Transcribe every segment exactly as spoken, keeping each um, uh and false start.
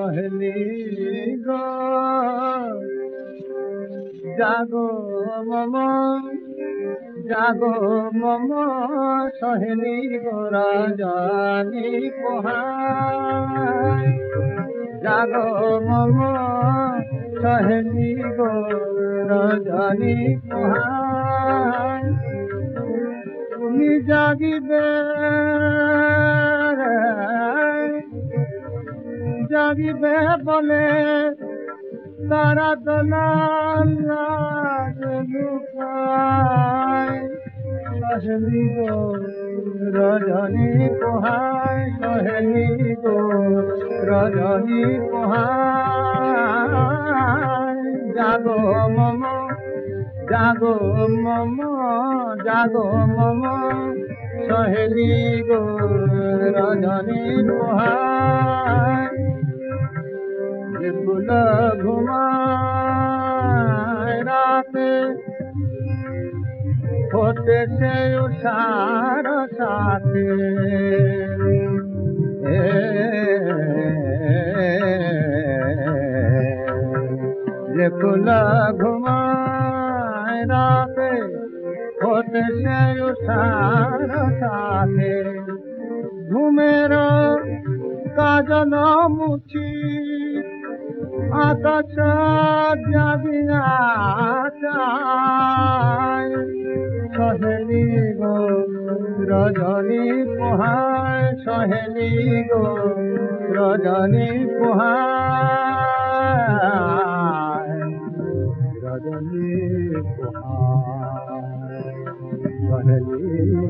সহেলি গো জাগো মম জাগো মম সহেলি গো রজনী পোহাই জাগো মম সহেলি গো রজনী পোহাই তুমি জাগিবে জাগিবে বলে তারা দলাল লুকায় সহেলি গো রজনী পোহাই সহেলি গো রজনী পোহাই জাগো মম জাগো মম জাগো মম সহেলি গো রজনী পোহাই ফুল ঘুমায় রাতে হতে সে উষার সাথে যে ফুল ঘুমায় রাতে হতে সে উষার সাথে ঘুমের কাজল মুছি আকাশ জাগিয়া চায় সহেলি গো রজনী পোহাই সহেলি গো রজনী পোহাই রজনী পোহাই সহেলি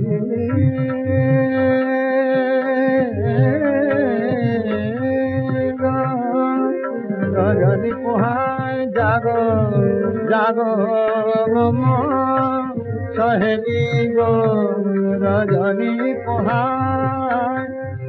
রজনী পোহাই জাগো জাগো মম সহেলি গো রজনী পোহাই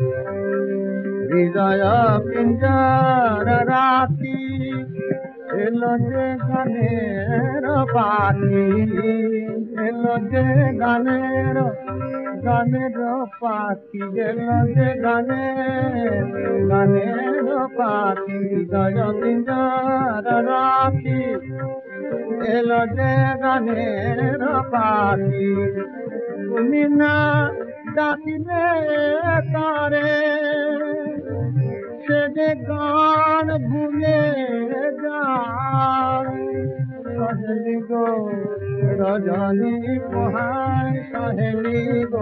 হৃদয় পিঞ্জর রাখি এলো যে গানের পাখি এলো যে গানের গানের পাখি এলো যে গানের গানের পাখি হৃদয় পিঞ্জর রাখি এলো যে গানের পাখি তুমি না ডাকিলে তারে সে যে গান ভুলে যায় সহেলি গো রজনী পোহাই সহেলি গো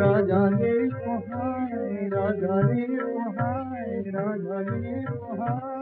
রজনী পোহাই রজনী পোহাই রজনী পোহাই।